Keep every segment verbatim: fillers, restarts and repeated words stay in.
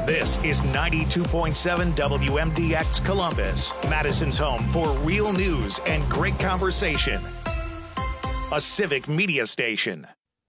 This is ninety-two point seven W M D X Columbus, Madison's home for real news and great conversation. A civic media station.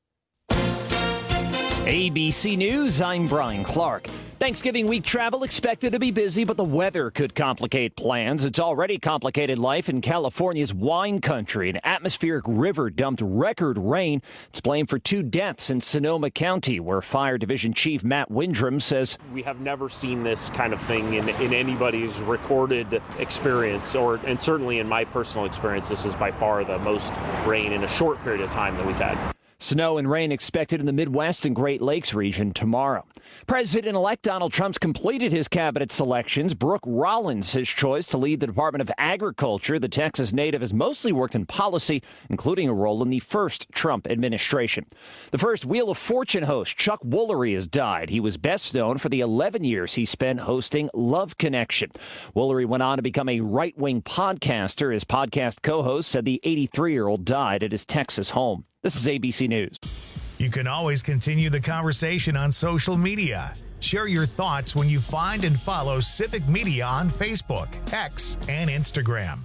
A B C News, I'm Brian Clark. Thanksgiving week travel expected to be busy, but the weather could complicate plans. It's already complicated life in California's wine country. An atmospheric river dumped record rain. It's blamed for two deaths in Sonoma County, where Fire Division Chief Matt Windrum says, "We have never seen this kind of thing in, in anybody's recorded experience, or and certainly in my personal experience, this is by far the most rain in a short period of time that we've had." Snow and rain expected in the Midwest and Great Lakes region tomorrow. President-elect Donald Trump's completed his cabinet selections. Brooke Rollins, his choice to lead the Department of Agriculture. The Texas native has mostly worked in policy, including a role in the first Trump administration. The first Wheel of Fortune host, Chuck Woolery, has died. He was best known for the eleven years he spent hosting Love Connection. Woolery went on to become a right-wing podcaster. His podcast co-host said the eighty-three-year-old died at his Texas home. This is A B C News. You can always continue the conversation on social media. Share your thoughts when you find and follow Civic Media on Facebook, X, and Instagram.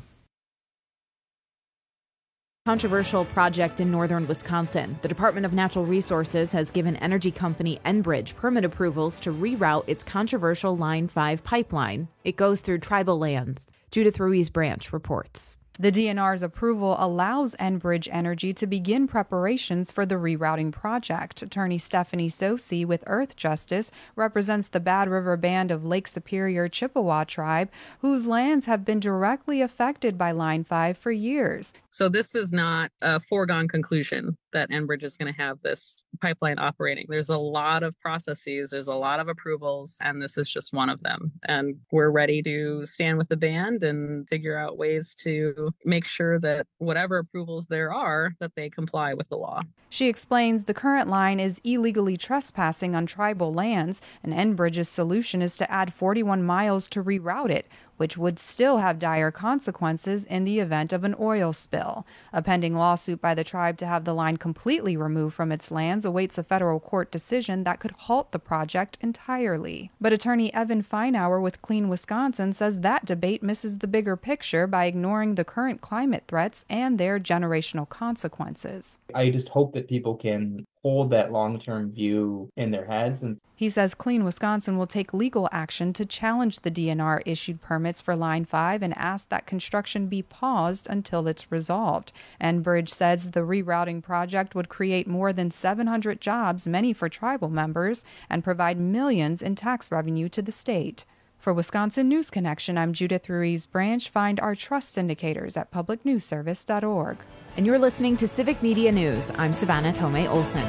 Controversial project in northern Wisconsin. The Department of Natural Resources has given energy company Enbridge permit approvals to reroute its controversial Line five pipeline. It goes through tribal lands. Judith Ruiz Branch reports. The D N R's approval allows Enbridge Energy to begin preparations for the rerouting project. Attorney Stephanie Sosi with Earth Justice represents the Bad River Band of Lake Superior Chippewa tribe, whose lands have been directly affected by Line five for years. So this is not a foregone conclusion that Enbridge is going to have this pipeline operating. There's a lot of processes, there's a lot of approvals, and this is just one of them. And we're ready to stand with the band and figure out ways to make sure that whatever approvals there are, that they comply with the law. She explains the current line is illegally trespassing on tribal lands, and Enbridge's solution is to add forty-one miles to reroute it, which would still have dire consequences in the event of an oil spill. A pending lawsuit by the tribe to have the line completely removed from its lands awaits a federal court decision that could halt the project entirely. But attorney Evan Feinauer with Clean Wisconsin says that debate misses the bigger picture by ignoring the current climate threats and their generational consequences. I just hope that people can hold that long-term view in their heads. And he says Clean Wisconsin will take legal action to challenge the D N R issued permits for Line five and ask that construction be paused until it's resolved. Enbridge says the rerouting project would create more than seven hundred jobs, many for tribal members, and provide millions in tax revenue to the state. For Wisconsin News Connection, I'm Judith Ruiz Branch. Find our trust indicators at public news service dot org. And you're listening to Civic Media News. I'm Savannah Tomei Olson.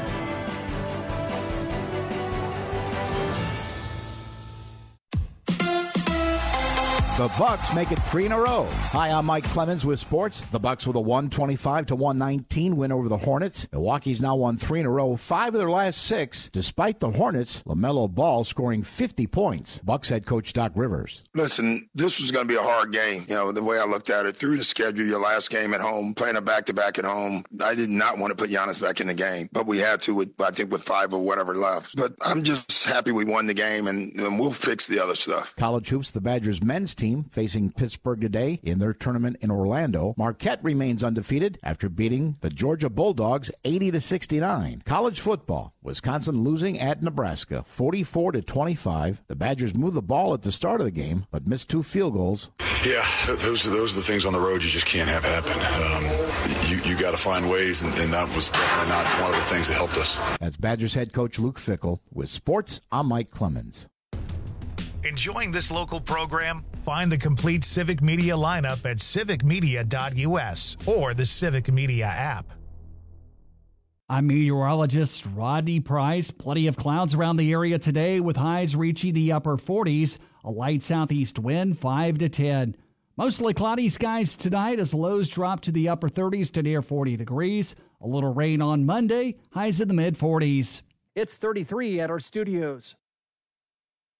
The Bucks make it three in a row. Hi, I'm Mike Clemens with sports. The Bucks with a one twenty-five to one nineteen win over the Hornets. Milwaukee's now won three in a row, five of their last six. Despite the Hornets, LaMelo Ball scoring fifty points. Bucks head coach Doc Rivers. Listen, this was going to be a hard game. You know, the way I looked at it, through the schedule, your last game at home, playing a back-to-back at home. I did not want to put Giannis back in the game, but we had to, with, I think, with five or whatever left. But I'm just happy we won the game, and, and we'll fix the other stuff. College hoops, the Badgers men's team facing Pittsburgh today in their tournament in Orlando. Marquette remains undefeated after beating the Georgia Bulldogs eighty to sixty-nine. College football, Wisconsin losing at Nebraska forty-four to twenty-five. The Badgers moved the ball at the start of the game, but missed two field goals. Yeah, those are those are the things on the road you just can't have happen. Um, you you got to find ways, and, and that was definitely not one of the things that helped us. That's Badgers head coach Luke Fickell. With sports, I'm Mike Clemens. Enjoying this local program? Find the complete Civic Media lineup at civic media dot u s or the Civic Media app. I'm meteorologist Rodney Price. Plenty of clouds around the area today with highs reaching the upper forties. A light southeast wind, five to ten. Mostly cloudy skies tonight as lows drop to the upper thirties to near forty degrees. A little rain on Monday, highs in the mid forties. It's thirty-three at our studios.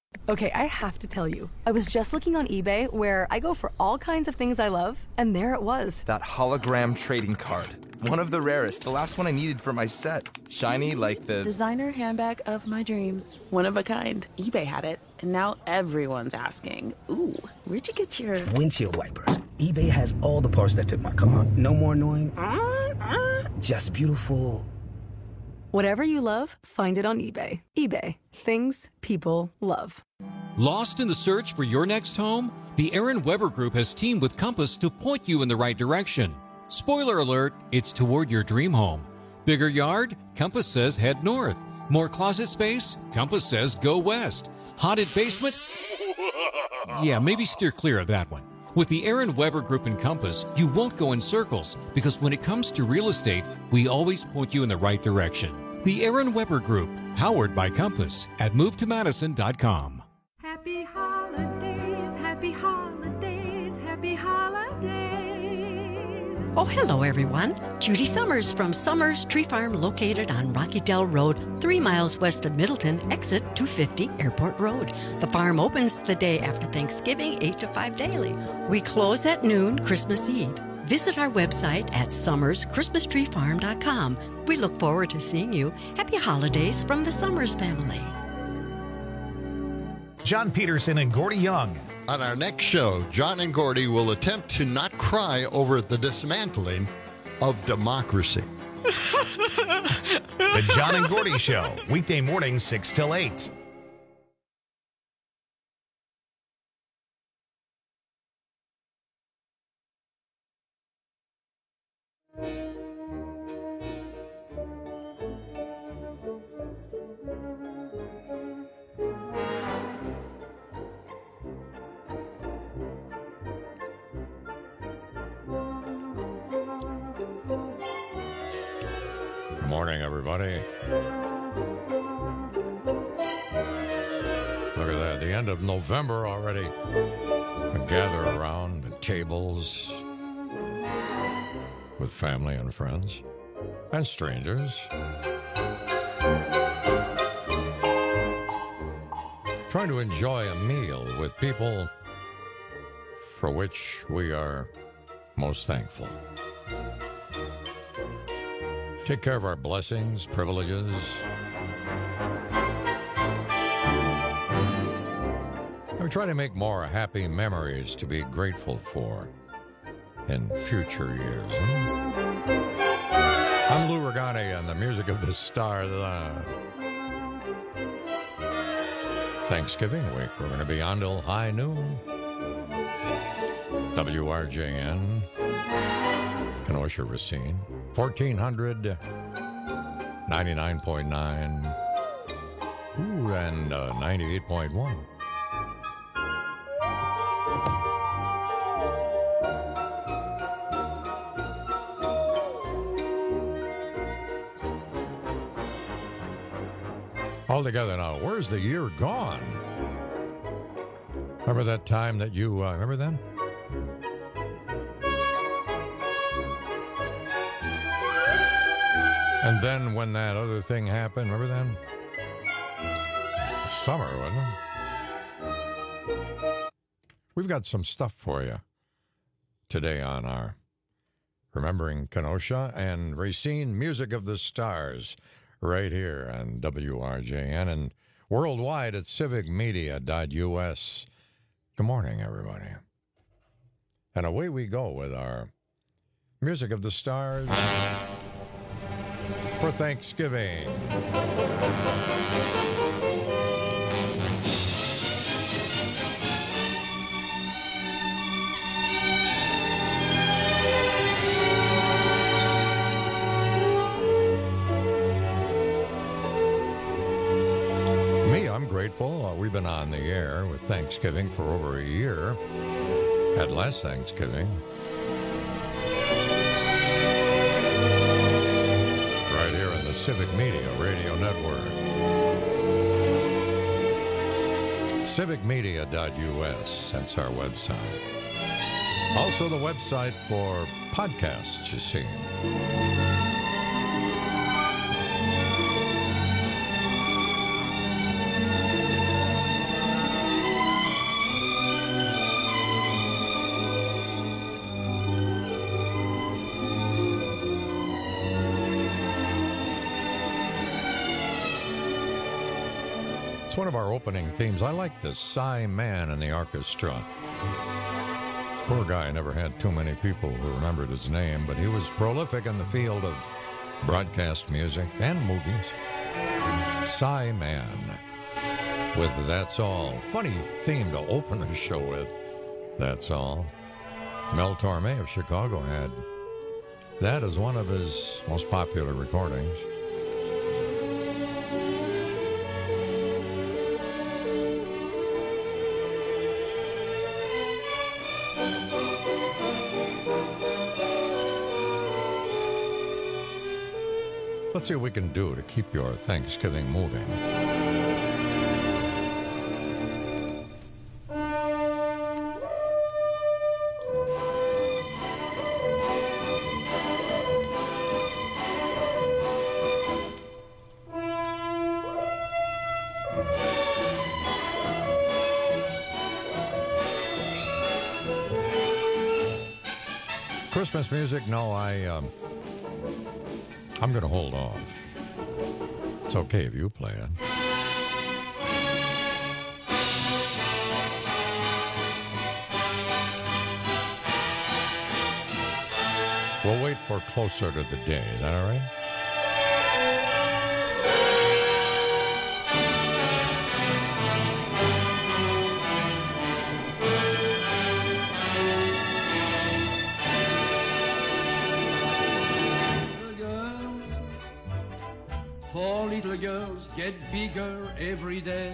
Okay, I have to tell you, I was just looking on eBay where I go for all kinds of things I love, and there it was. That hologram trading card. One of the rarest, the last one I needed for my set. Shiny like the... designer handbag of my dreams. One of a kind. eBay had it, and now everyone's asking, ooh, where'd you get your... windshield wipers. eBay has all the parts that fit my car. No more annoying, uh, uh, just beautiful. Whatever you love, find it on eBay. eBay. Things people love. Lost in the search for your next home? The Aaron Weber Group has teamed with Compass to point you in the right direction. Spoiler alert, it's toward your dream home. Bigger yard? Compass says head north. More closet space? Compass says go west. Haunted basement? Yeah, maybe steer clear of that one. With the Aaron Weber Group and Compass, you won't go in circles because when it comes to real estate, we always point you in the right direction. The Aaron Weber Group, powered by Compass at move to madison dot com. Happy holidays, happy holidays, happy holidays. Oh, hello, everyone. Judy Summers from Summers Tree Farm, located on Rocky Dell Road, three miles west of Middleton, exit two fifty Airport Road. The farm opens the day after Thanksgiving, eight to five daily. We close at noon Christmas Eve. Visit our website at summers christmas tree farm dot com. We look forward to seeing you. Happy holidays from the Summers family. John Peterson and Gordy Young. On our next show, John and Gordy will attempt to not cry over the dismantling of democracy. The John and Gordy Show, weekday mornings six till eight. Good morning, everybody. Look at that, the end of November already. We gather around the tables with family and friends and strangers, trying to enjoy a meal with people for which we are most thankful. Take care of our blessings, privileges. And we try to make more happy memories to be grateful for in future years. Hmm? I'm Lou Regani, and the music of the stars. Uh, Thanksgiving week, we're going to be on till high noon. W R J N, Kenosha, Racine, fourteen hundred, ninety-nine point nine, ooh, and uh, ninety-eight point one. All together now, where's the year gone? Remember that time that you, uh, remember then? And then when that other thing happened, remember then? Summer, wasn't it? We've got some stuff for you today on our Remembering Kenosha and Racine Music of the Stars right here on W R J N and worldwide at civic media dot U S. Good morning, everybody. And away we go with our Music of the Stars for Thanksgiving. Me, I'm grateful. Uh, we've been on the air with Thanksgiving for over a year. Had last Thanksgiving. Right here on the Civic Media Radio Network. civic media dot U S, that's our website. Also the website for podcasts, you see. one of our opening themes. I like this Cy Man in the orchestra. Poor guy never had too many people who remembered his name, but he was prolific in the field of broadcast music and movies. Cy Man with That's All. Funny theme to open a show with. That's All. Mel Torme of Chicago had that as one of his most popular recordings. Let's see what we can do to keep your Thanksgiving moving. Christmas music? No, I, um, I'm going to hold off. It's okay if you play it. We'll wait for closer to the day. Is that all right? Get bigger every day.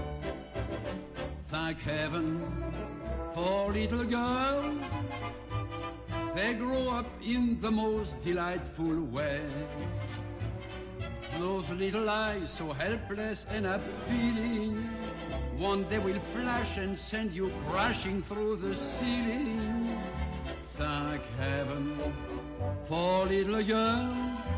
Thank heaven for little girls. They grow up in the most delightful way. Those little eyes so helpless and appealing, one day will flash and send you crashing through the ceiling. Thank heaven for little girls.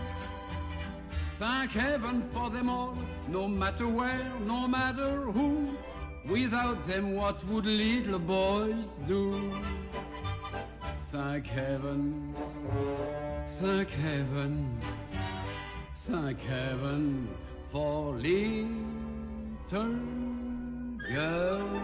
Thank heaven for them all, no matter where, no matter who. Without them, what would little boys do? Thank heaven, thank heaven, thank heaven for little girls.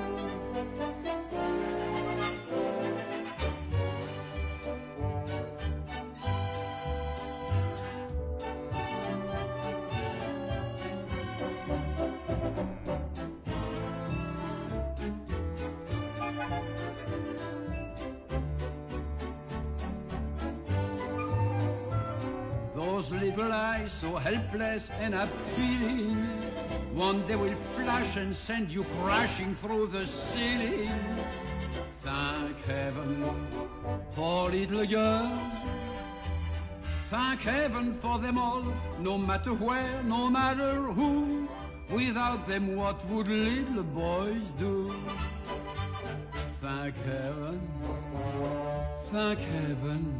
Those little eyes so helpless and appealing, one day will flash and send you crashing through the ceiling. Thank heaven for little girls. Thank heaven for them all, no matter where, no matter who. Without them, what would little boys do? Thank heaven, thank heaven.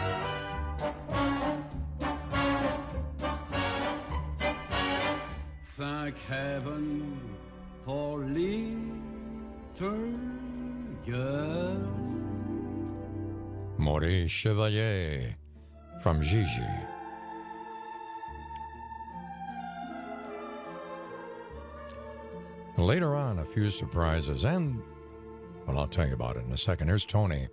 Thank heaven for little girls. Maurice Chevalier from Gigi. Later on, a few surprises, and, well, I'll tell you about it in a second. Here's Tony.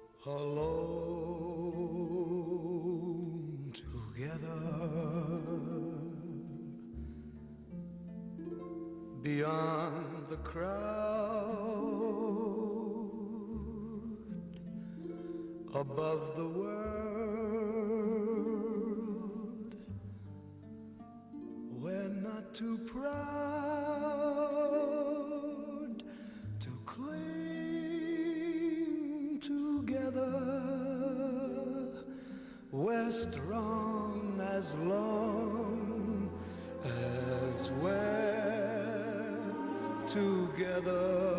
Alone together beyond the crowd, above the world, we're not too proud to cling together. We're strong as long as we're together.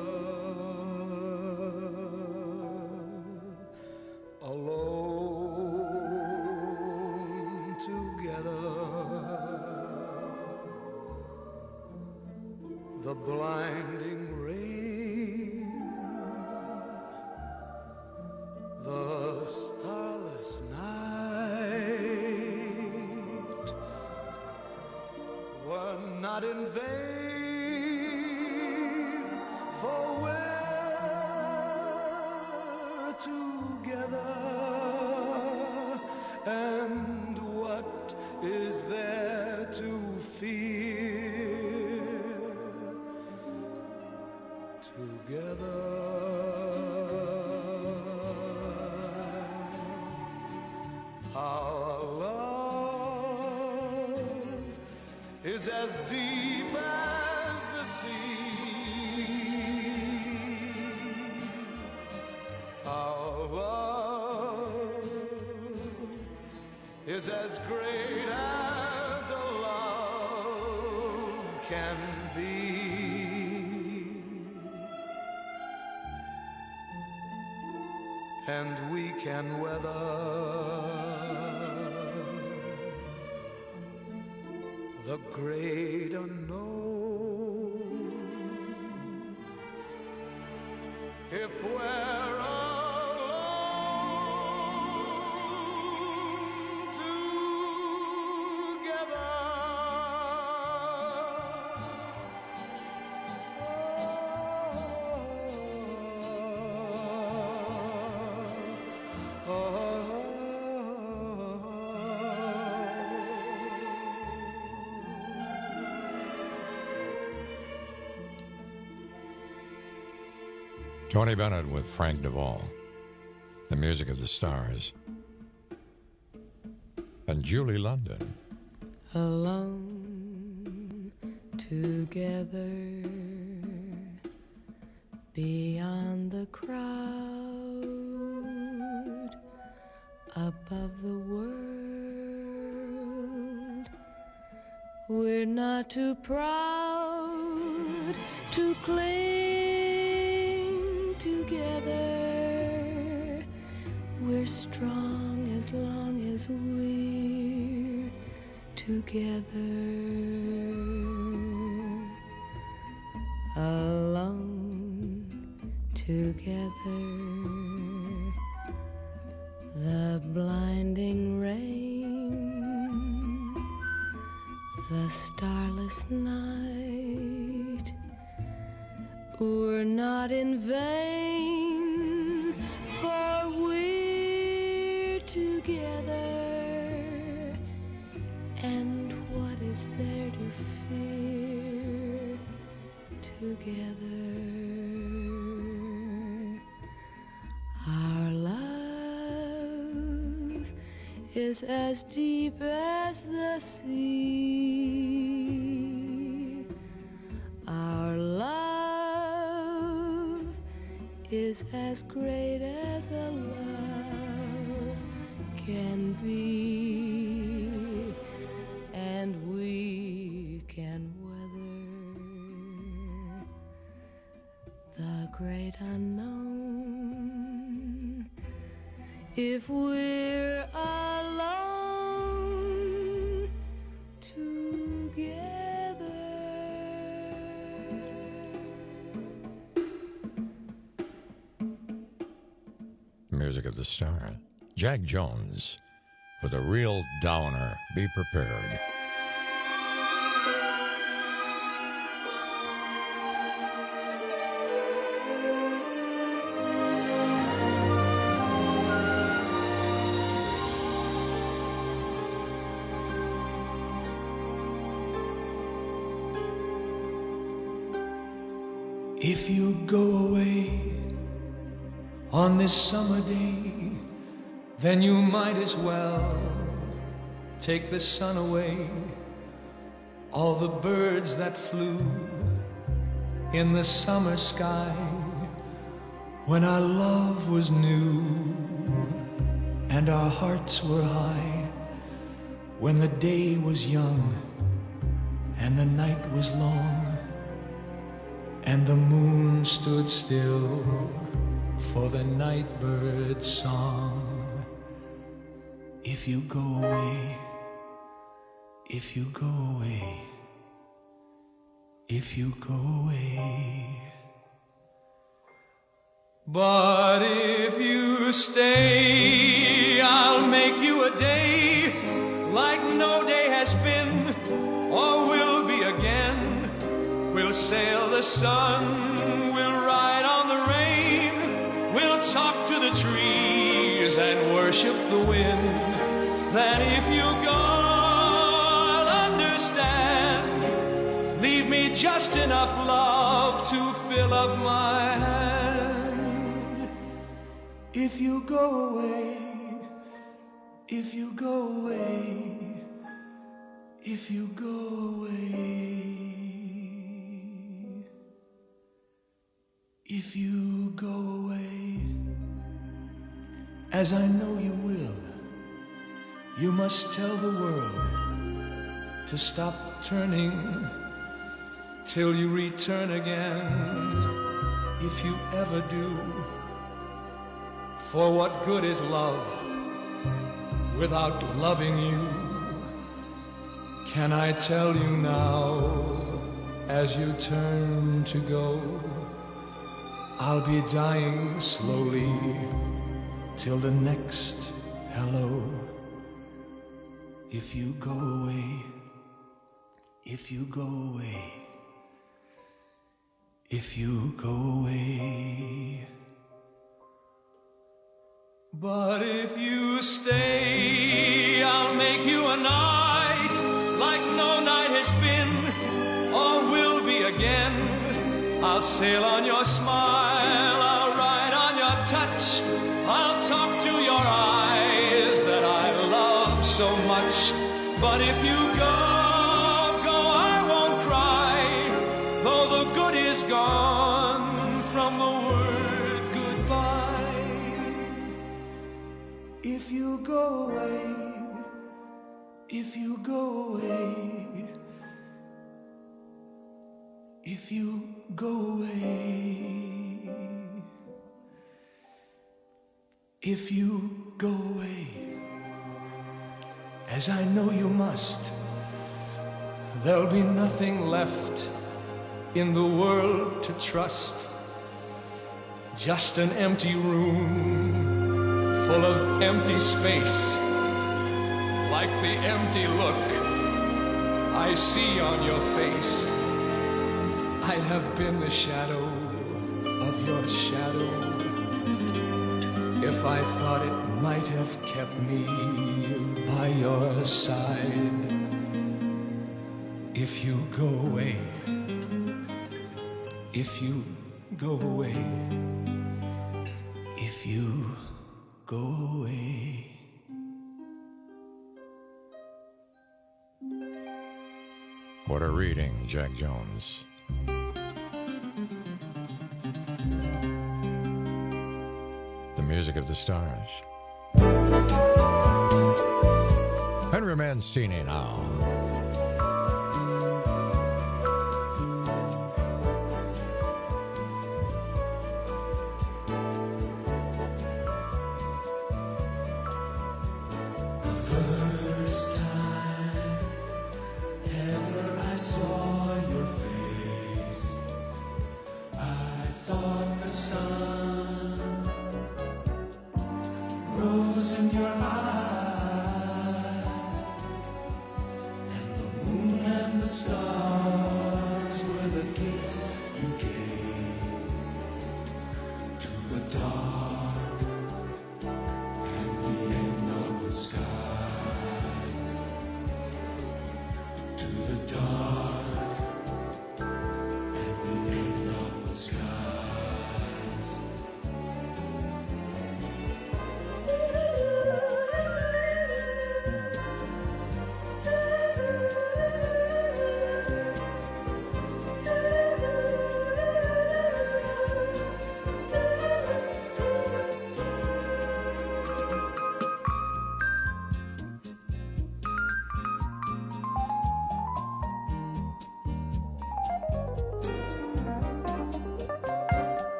Alone together. The blinding rain, the starless night were not in vain. together. Our love is as deep as the sea. Our love is as great as a love can be. And we can weather the great unknown if we're alone together. Oh, oh, Tony Bennett with Frank Duvall, the music of the stars, and Julie London. Alone together beyond the crowd, above the world, we're not too proud to cling together. We're strong as long as we're together. Alone together, the blinding rain, the starless night, we're not in vain, for we're together. And what is there to fear together? Our love is as deep as the sea. Our love is as great as a love can be, and we can weather the great unknown if we're alone together. Music of the star, Jack Jones with a real downer. Be prepared. If you go away on this summer day, then you might as well take the sun away. All the birds that flew in the summer sky when our love was new and our hearts were high, when the day was young and the night was long and the moon stood still for the nightbird's song. If you go away, if you go away, if you go away. But if you stay, I'll make you a day like no day has been or will be again. We'll sail the sun, we'll ride on the rain, we'll talk to the trees and worship the wind. Then if you go, I'll understand. Leave me just enough love to fill up my hand. If you go away, if you go away, if you go away, if you go away, as I know you will, you must tell the world to stop turning till you return again, if you ever do. For what good is love without loving you? Can I tell you now, as you turn to go, I'll be dying slowly till the next hello. If you go away, if you go away, if you go away. But if you stay, I'll make you a night like no night has been or will be again. I'll sail on your smile, I'll ride on your touch, I'll talk to your eyes that I love so much. But if you go, go, I won't cry, though the good is gone from the word goodbye. If you go away, if you go away, if you go away, if you go away, as I know you must, there'll be nothing left in the world to trust. Just an empty room full of empty space, like the empty look I see on your face. I'd have been the shadow of your shadow if I thought it might have kept me by your side. If you go away, if you go away, if you go away. What a reading, Jack Jones. The music of the stars. Henry Mancini now.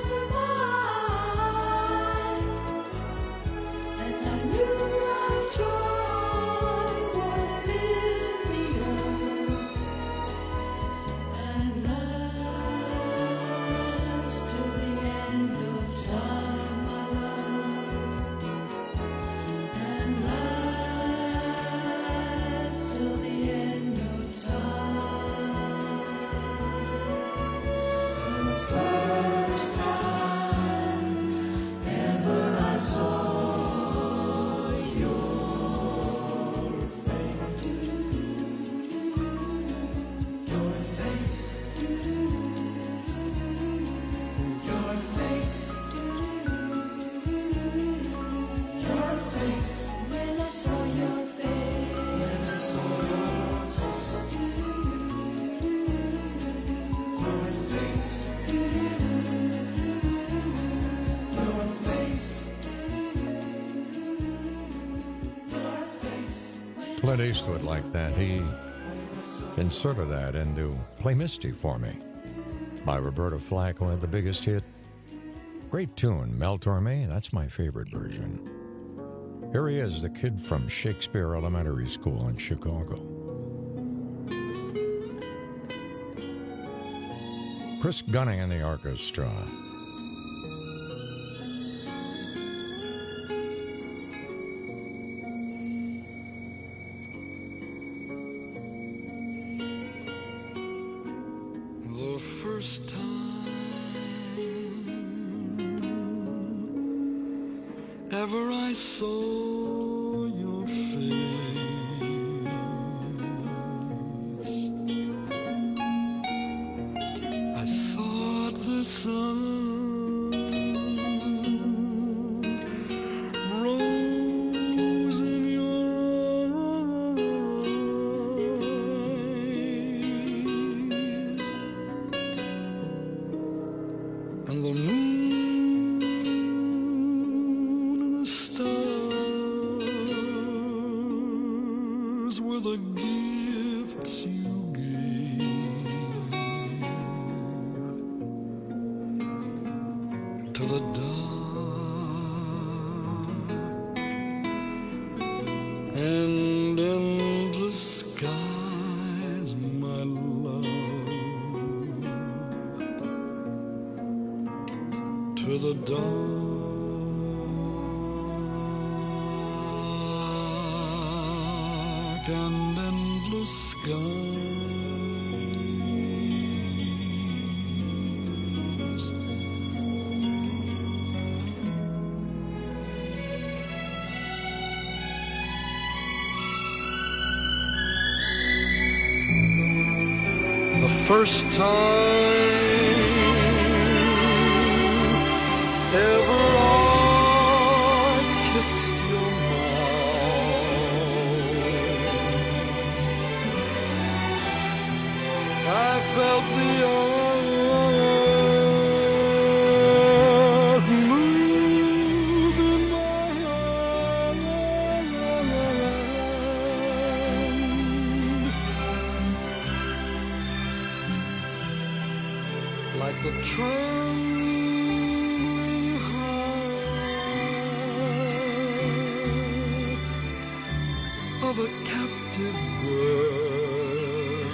close to mine, and I knew our joy would fill the earth and last till the end of time, my love, and last till the end of time. The first time ever I saw your face, your face, your face, your face. When I saw your face, when I saw your face, your face, your face, your face. Clint Eastwood like that. He inserted that into Play Misty for Me by Roberta Flack, who had the biggest hit. Great tune, Mel Torme. That's my favorite version. Here he is, the kid from Shakespeare Elementary School in Chicago. Chris Gunning and the orchestra. The first time ever I saw your face, I thought the sun rose in your eyes, and the moon and the stars were the gifts you gave to the dark and endless skies, my love, to the dark and endless skies. The first time ever I kissed your mouth, I felt the earth move in my hand, like the trembling heart of a captive bird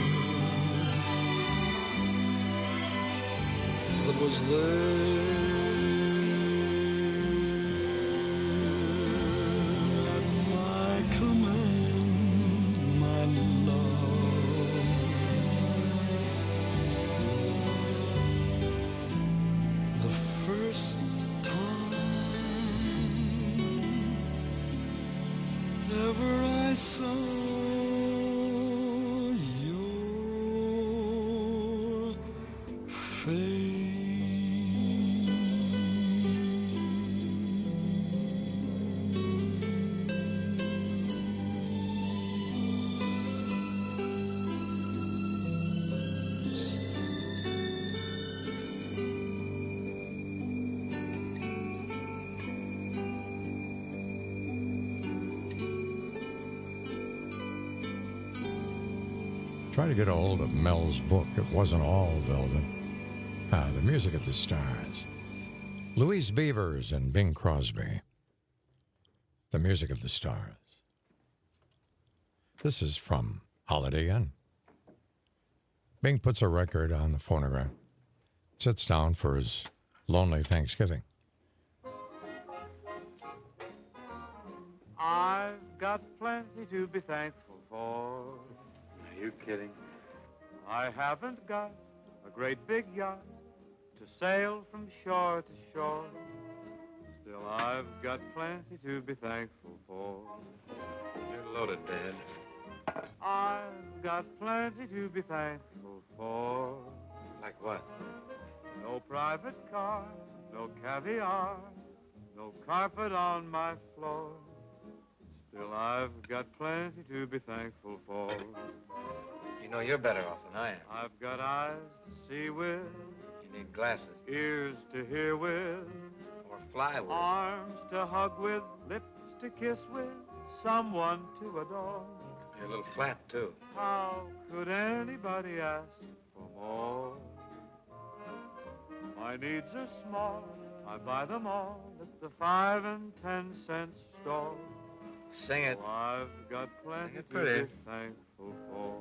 that was there at my command, my love. The first time ever I saw your face. Try to get a hold of Mel's book. It wasn't all velvet. Ah, the music of the stars. Louise Beavers and Bing Crosby. The music of the stars. This is from Holiday Inn. Bing puts a record on the phonograph, sits down for his lonely Thanksgiving. I've got plenty to be thankful for. Are you kidding? I haven't got a great big yacht to sail from shore to shore. Still, I've got plenty to be thankful for. You're loaded, Dad. I've got plenty to be thankful for. Like what? No private car, no caviar, no carpet on my floor. Still, I've got plenty to be thankful for. You know you're better off than I am. I've got eyes to see with. You need glasses. Ears to hear with. Or fly with. Arms to hug with. Lips to kiss with. Someone to adore. You're a little flat, too. How could anybody ask for more? My needs are small. I buy them all at the five and ten cent store. Sing it. Oh, I've got plenty it to pretty. be thankful for.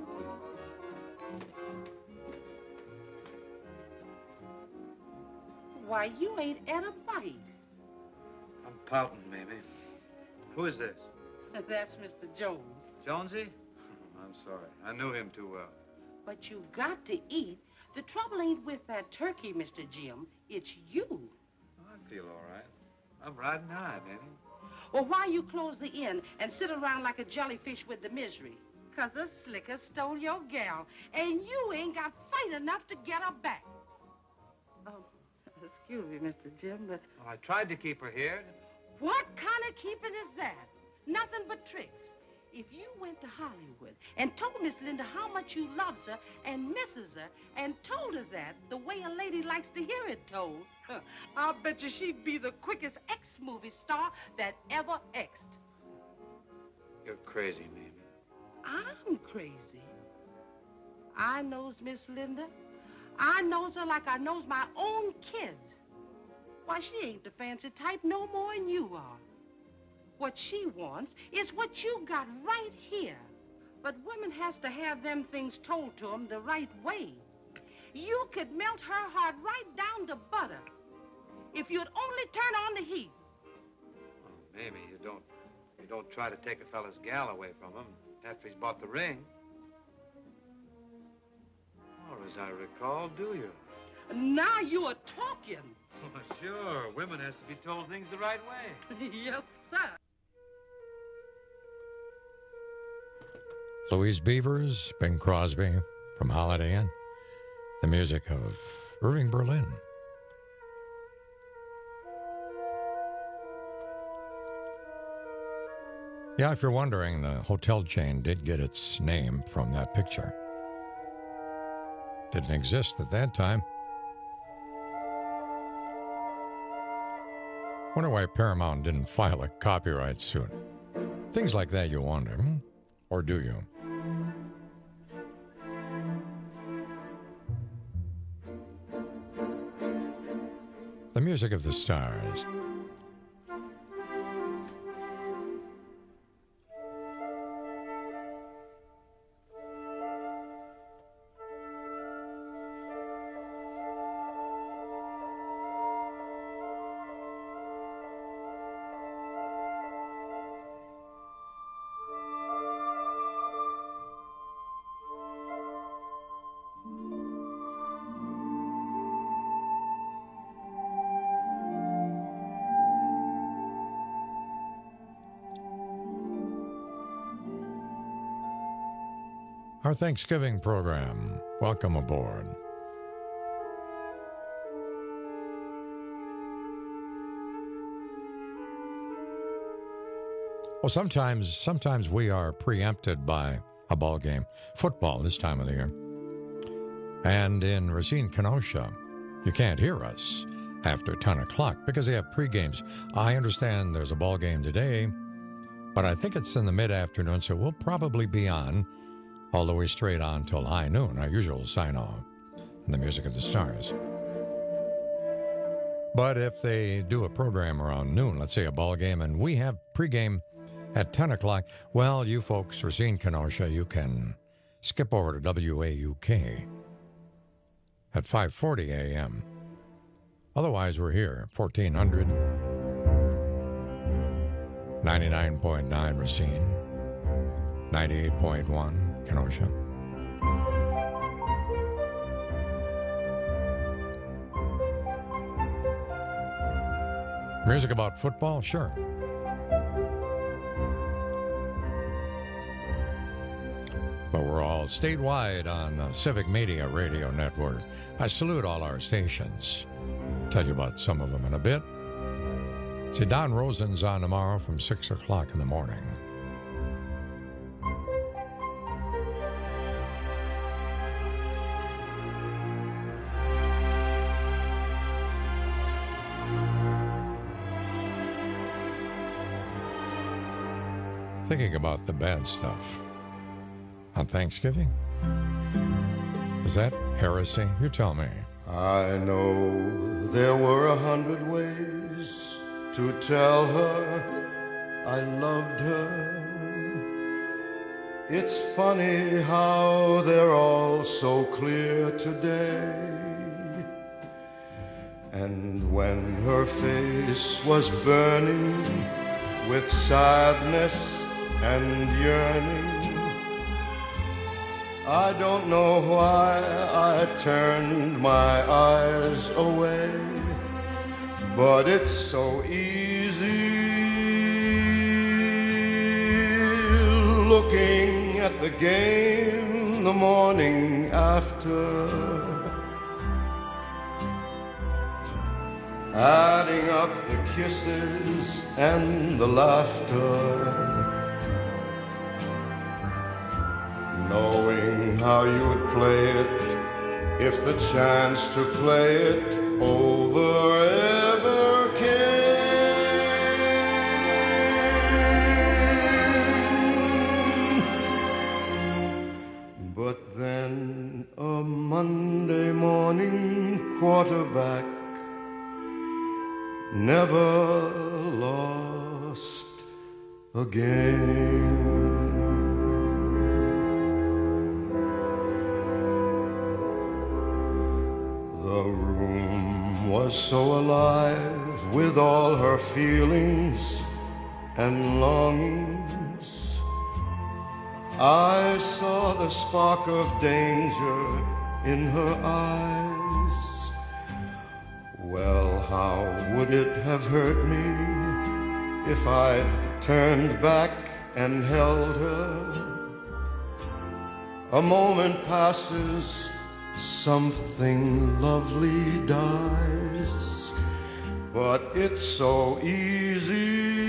Why, you ain't at a bite. I'm pouting, Mamie. Who is this? That's Mister Jones. Jonesy? I'm sorry. I knew him too well. But you got to eat. The trouble ain't with that turkey, Mister Jim. It's you. I feel all right. I'm riding high, Mamie. Well, why you close the inn and sit around like a jellyfish with the misery? 'Cause a slicker stole your gal, and you ain't got fight enough to get her back. Oh, excuse me, Mister Jim, but... Well, I tried to keep her here. What kind of keeping is that? Nothing but tricks. If you went to Hollywood and told Miss Linda how much you loves her and misses her and told her that the way a lady likes to hear it told, huh, I'll bet you she'd be the quickest ex-movie star that ever exed. You're crazy, Mamie. I'm crazy. I knows Miss Linda. I knows her like I knows my own kids. Why, she ain't the fancy type no more than you are. What she wants is what you got right here. But women has to have them things told to them the right way. You could melt her heart right down to butter if you'd only turn on the heat. Oh, Mamie, you don't, you don't try to take a fella's gal away from him after he's bought the ring. Or as I recall, do you? Now you are talking. Well, sure. Women has to be told things the right way. Yes, sir. Louise Beavers, Bing Crosby from Holiday Inn. The music of Irving Berlin. Yeah, if you're wondering, the hotel chain did get its name from that picture. Didn't exist at that time. Wonder why Paramount didn't file a copyright suit. Things like that you wonder, hmm? Or do you? The music of the stars. Our Thanksgiving program. Welcome aboard. Well, sometimes, sometimes we are preempted by a ball game, football this time of the year. And in Racine, Kenosha, you can't hear us after ten o'clock because they have pre-games. I understand there's a ball game today, but I think it's in the mid-afternoon, so we'll probably be on all the way straight on till high noon, our usual sign-off, and the music of the stars. But if they do a program around noon, let's say a ball game, and we have pregame at ten o'clock, well, you folks, Racine, Kenosha, you can skip over to W A U K at five forty a.m. Otherwise, we're here, fourteen hundred, ninety-nine point nine Racine, ninety-eight point one Kenosha. Music about football? Sure. But we're all statewide on the Civic Media Radio Network. I salute all our stations. Tell you about some of them in a bit. See, Don Rosen's on tomorrow from six o'clock in the morning. Thinking about the bad stuff on Thanksgiving? Is that heresy? You tell me. I know there were a hundred ways to tell her I loved her. It's funny how they're all so clear today. And when her face was burning with sadness and yearning, I don't know why I turned my eyes away, but it's so easy looking at the game the morning after, adding up the kisses and the laughter, knowing how you'd play it if the chance to play it over ever came. But then a Monday morning quarterback never lost a game. The room was so alive with all her feelings and longings. I saw the spark of danger in her eyes. Well, how would it have hurt me if I'd turned back and held her? A moment passes, something lovely dies, but it's so easy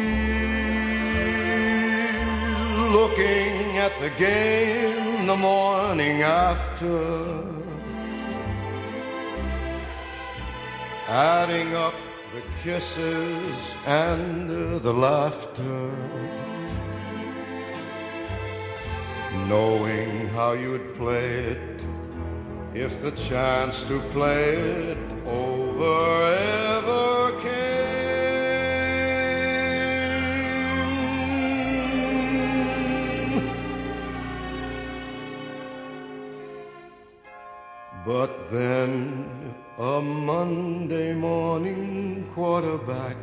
looking at the game the morning after, adding up the kisses and the laughter, knowing how you'd play it if the chance to play it over ever came. But then a Monday morning quarterback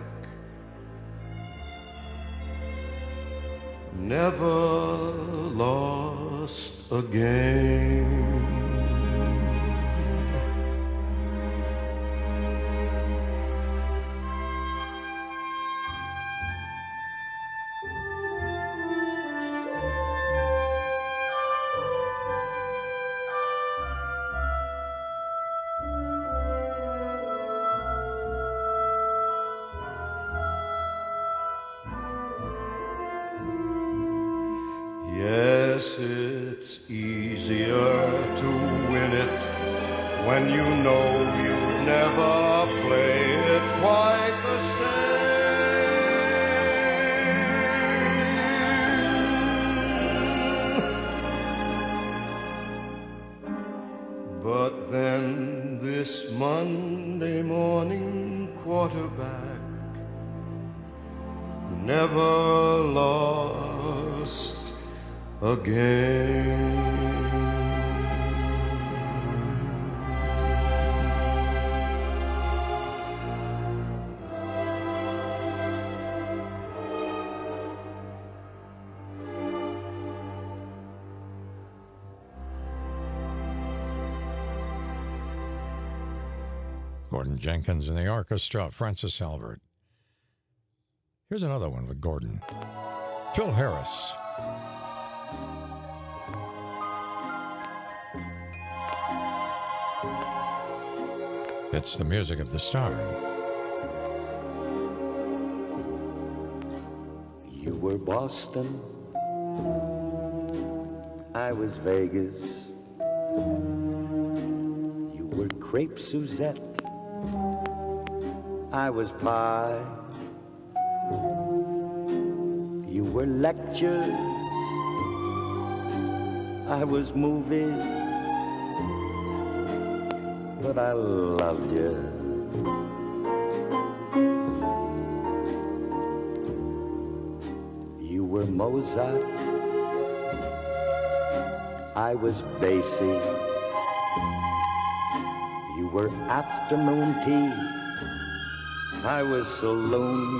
never lost a game. Yes, it's easier to win it when you know you never play it quite the same. But then this Monday morning quarterback, never lost a game. Gordon Jenkins and the orchestra, Francis Albert. Here's another one with Gordon. Phil Harris. It's the music of the star. You were Boston, I was Vegas. You were Crepe Suzette, I was pie. You were lectures, I was movies, but I loved you. You were Mozart, I was Basie. You were afternoon tea, I was saloon.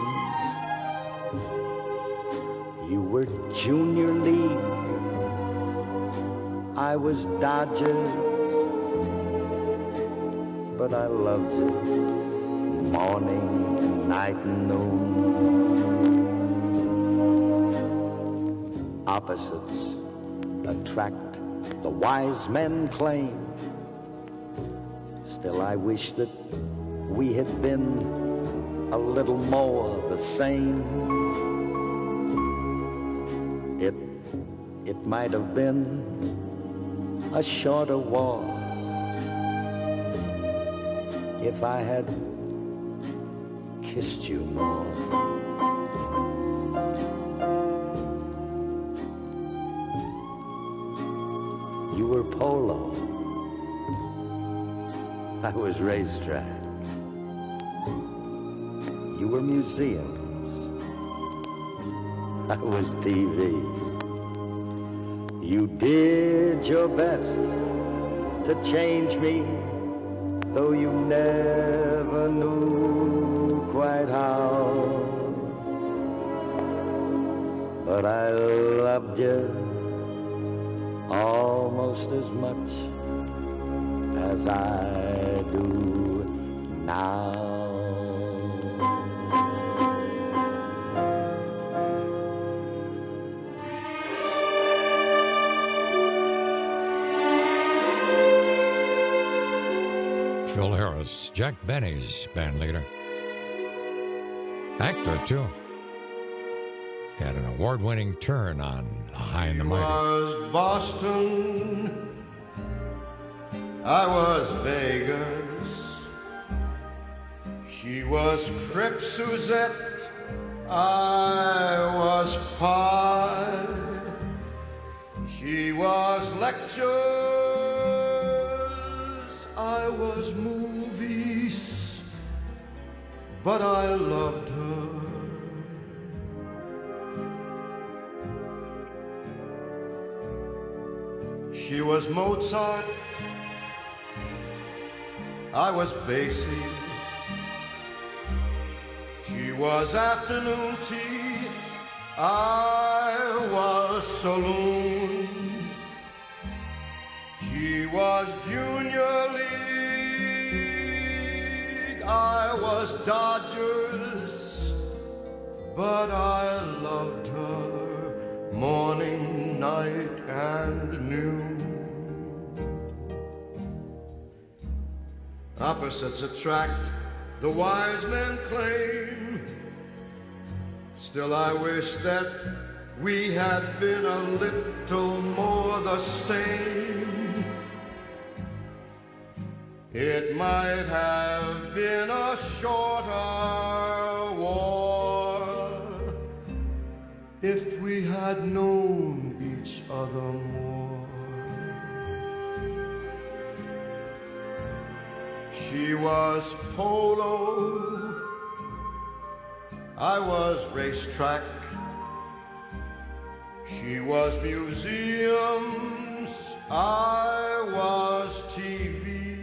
You were junior league, I was Dodgers, but I loved you morning, night, and noon. Opposites attract, the wise men claim. Still I wish that we had been a little more the same. It, it might have been a shorter war if I had kissed you more. You were polo, I was racetrack. You were museums, I was T V. You did your best to change me, though you never knew quite how. But I loved you almost as much as I do now. Phil Harris, Jack Benny's band leader. Actor, too. He had an award-winning turn on The High and the Mighty. I was Boston, I was Vegas. She was Crepe Suzette, I was pie. She was lectures, I was movies, but I loved her. She was Mozart, I was Basie. She was afternoon tea, I was saloon. She was junior league, I was Dodgers, but I loved her morning, night, and noon. Opposites attract, the wise men claim. Still I wish that we had been a little more the same. It might have been a shorter war if we had known each other more. She was polo, I was racetrack. She was museums, I was T V.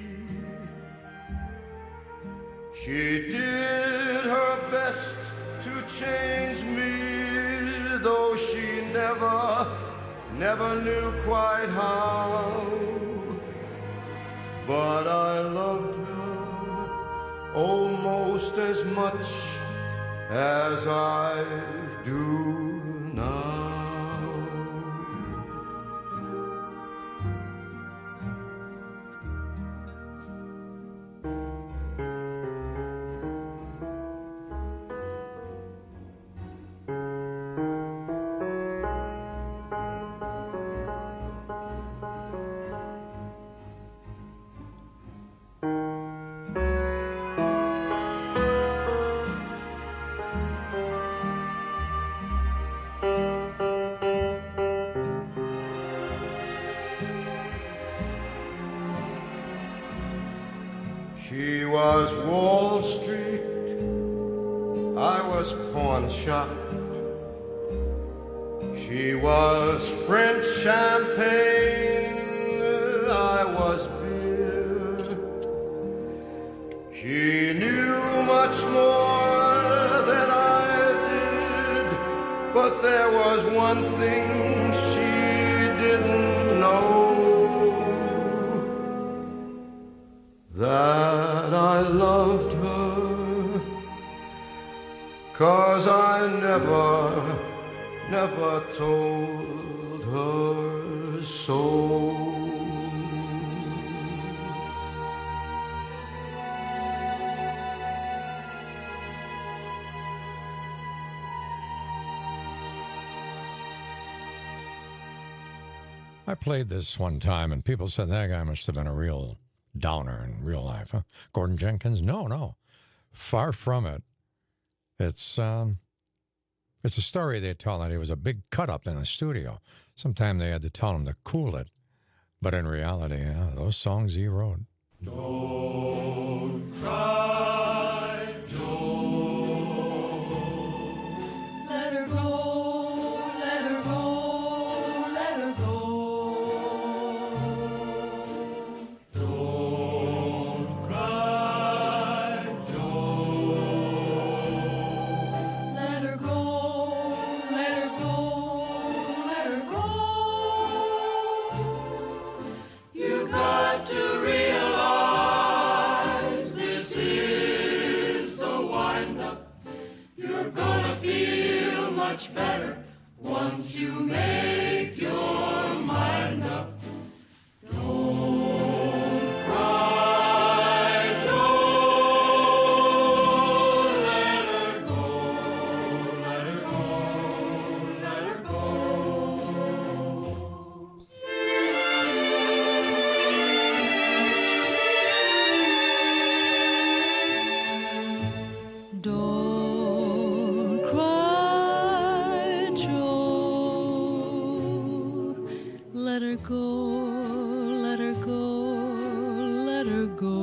She did her best to change me, though she never, never knew quite how. But I loved her almost as much as I do now. She was Wall Street, I was pawn shop. She was French champagne, I was beer. She knew much more than I did, but there was one thing she didn't know. That I loved her, 'cause I never, never told her so. I played this one time, and people said that guy must have been a real downer in real life, huh? Gordon Jenkins? No, no. Far from it. It's um, it's a story they tell that he was a big cut-up in the studio. Sometime they had to tell him to cool it. But in reality, yeah, those songs he wrote. Don't cry, Joe. Let her go, let her go, let her go. Don't cry, Joe. Let her go, let her go, let her go. You got to realize this is the wind-up. You're gonna feel much better once you make your mind up. Don't cry, Joe. Let her go, let her go, let her go. Don't cry, Joe. Let her go, let her go, let her go.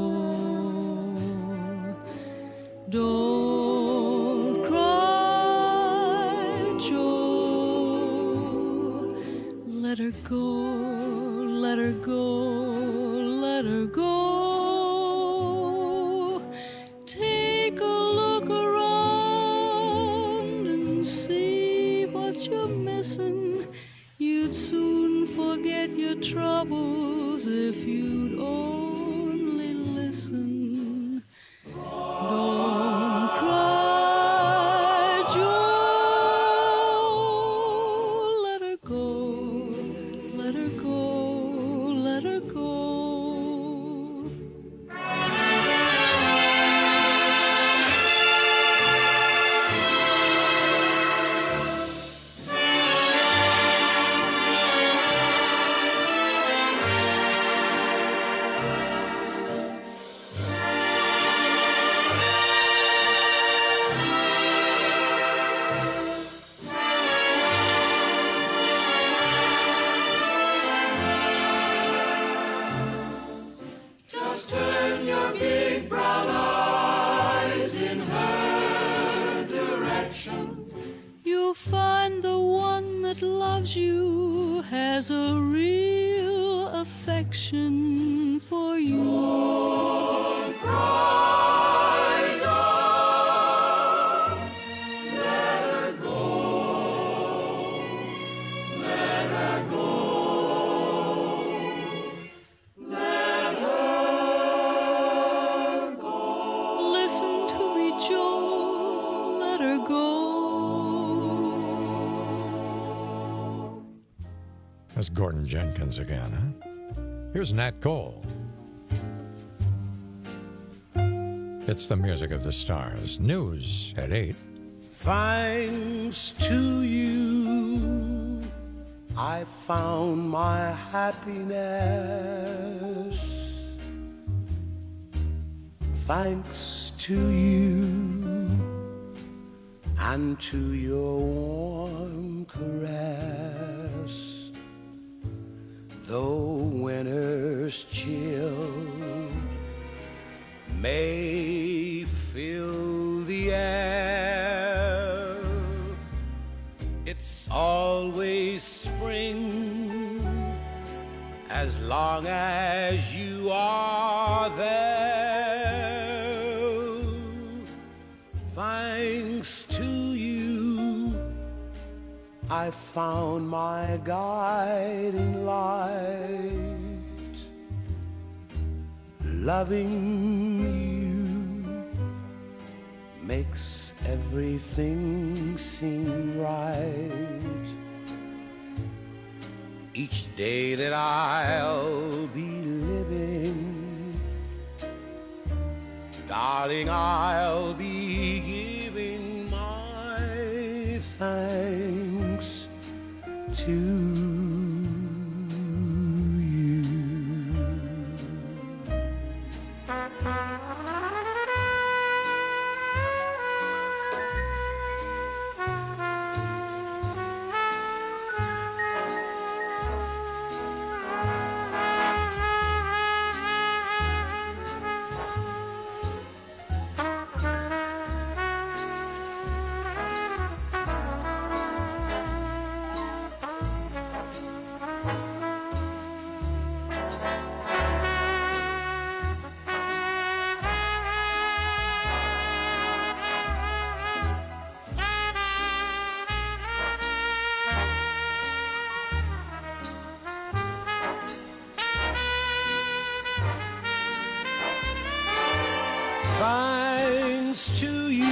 Don't cry, Joe. Let her go, let her go, let her go. Take a look around and see what you're missing. You'd soon forget your troubles if you'd only listen. Don't cry, Joe. Let her go, let her go, let her Gordon Jenkins again, huh? Here's Nat Cole. It's the music of the stars. News at eight. Thanks to you, I found my happiness. Thanks to you and to your warm caress, though winter's chill may fill the air, it's always spring as long as you are there. Thanks to you, I found my guiding light. Loving you makes everything seem right. Each day that I'll be living, darling, I'll be giving my thanks to you. Thanks to you,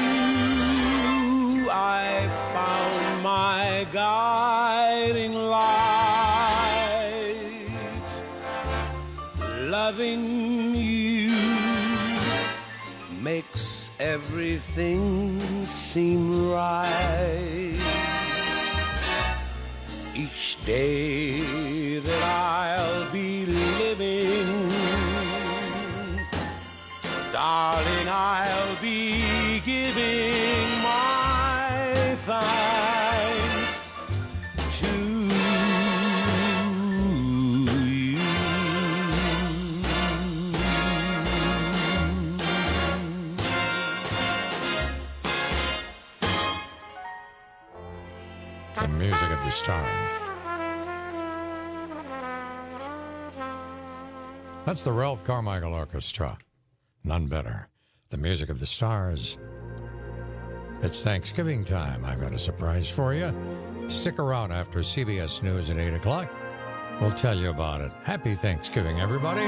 I found my guiding light. Loving you makes everything seem right. Each day that I'll be living, darling, I'll be giving my thanks to you. The music of the stars. That's the Ralph Carmichael Orchestra. None better. The music of the stars. It's Thanksgiving time. I've got a surprise for you. Stick around after C B S News at eight o'clock. We'll tell you about it. Happy Thanksgiving, everybody.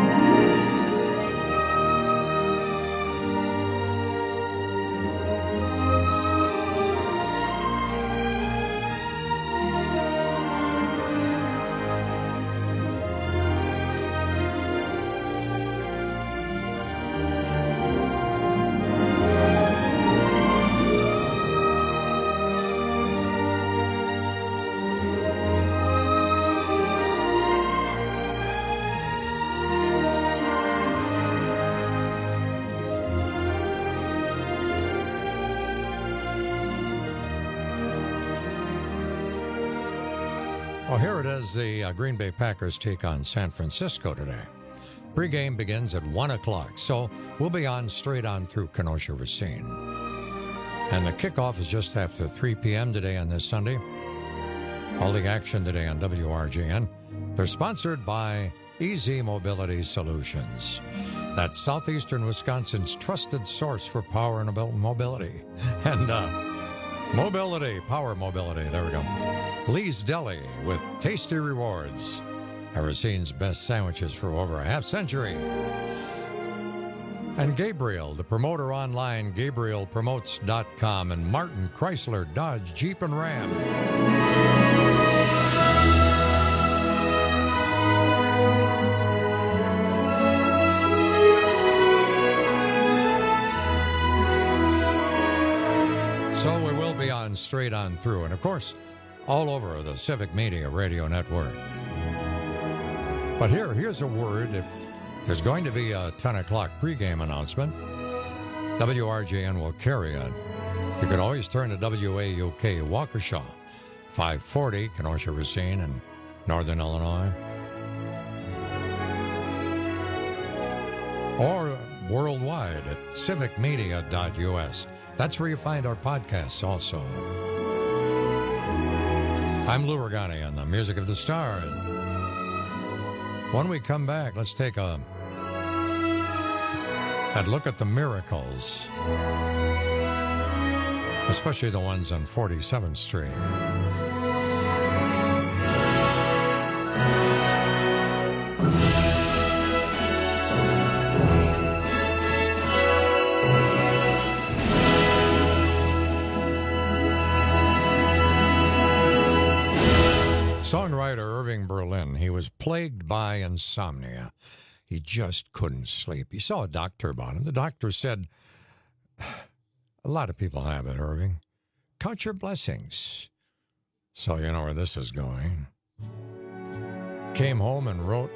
Well, here it is, the uh, Green Bay Packers take on San Francisco today. Pre-game begins at one o'clock, so we'll be on straight on through Kenosha Racine. And the kickoff is just after three p.m. today on this Sunday. All the action today on W R J N. They're sponsored by Easy Mobility Solutions. That's southeastern Wisconsin's trusted source for power and mobility. And uh, mobility, power mobility, there we go. Lee's Deli with tasty rewards. Racine's best sandwiches for over a half century. And Gabriel, the promoter online, Gabriel Promotes dot com, and Martin Chrysler, Dodge, Jeep, and Ram. So we will be on straight on through. And, of course, all over the Civic Media Radio Network. But here, here's a word. If there's going to be a ten o'clock pregame announcement, W R J N will carry it. You can always turn to W A U K Waukesha, five forty, Kenosha, Racine, in Northern Illinois. Or worldwide at civic media dot U S. That's where you find our podcasts also. I'm Lou Ragani on the Music of the Stars. When we come back, let's take a, a look at the miracles, especially the ones on forty-seventh Street. Songwriter Irving Berlin, he was plagued by insomnia. He just couldn't sleep. He saw a doctor about him. The doctor said, a lot of people have it, Irving. Count your blessings. So you know where this is going. Came home and wrote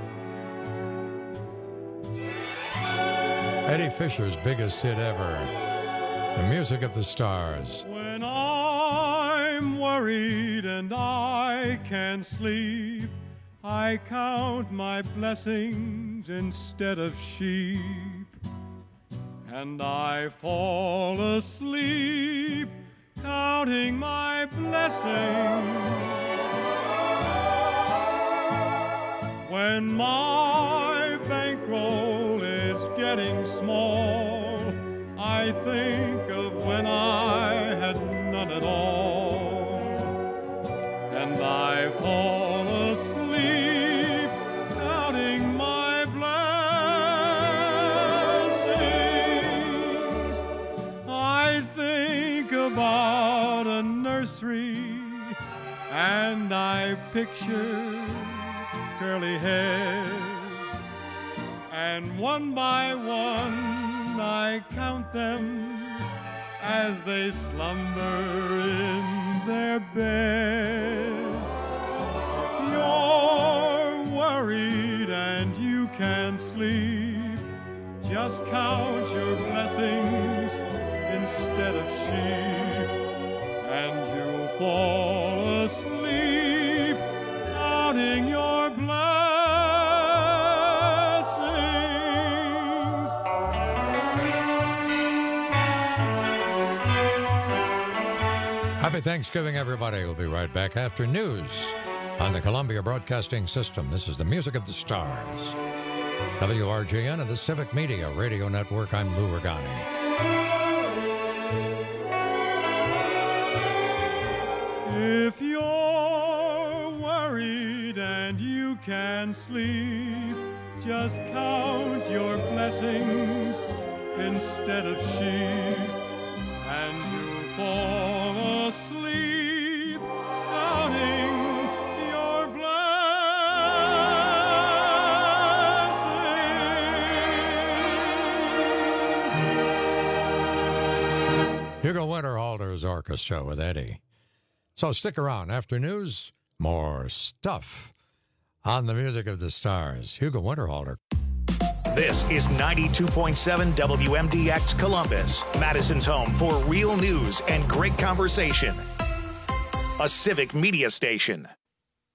Eddie Fisher's biggest hit ever, The Music of the Stars. When I'm worried and I can't sleep, I count my blessings instead of sheep, and I fall asleep counting my blessings. When my bankroll is getting small, I think of when I had none at all, and I fall asleep counting my blessings. I think about a nursery, and I picture curly heads, and one by one I count them as they slumber in their beds. You're worried and you can't sleep, just count your blessings instead of sheep, and you'll fall asleep counting your blessings. Happy Thanksgiving, everybody. We'll be right back after news on the Columbia Broadcasting System. This is the Music of the Stars. W R J N and the Civic Media Radio Network. I'm Lou Ragani. If you're worried and you can't sleep, just count your blessings instead of sheep, and you'll fall asleep counting your blessings. Hugo Winterhalter's Orchestra with Eddie. So stick around. After news, more stuff on the Music of the Stars. Hugo Winterhalter. This is ninety-two point seven W M D X Columbus, Madison's home for real news and great conversation. A Civic Media station.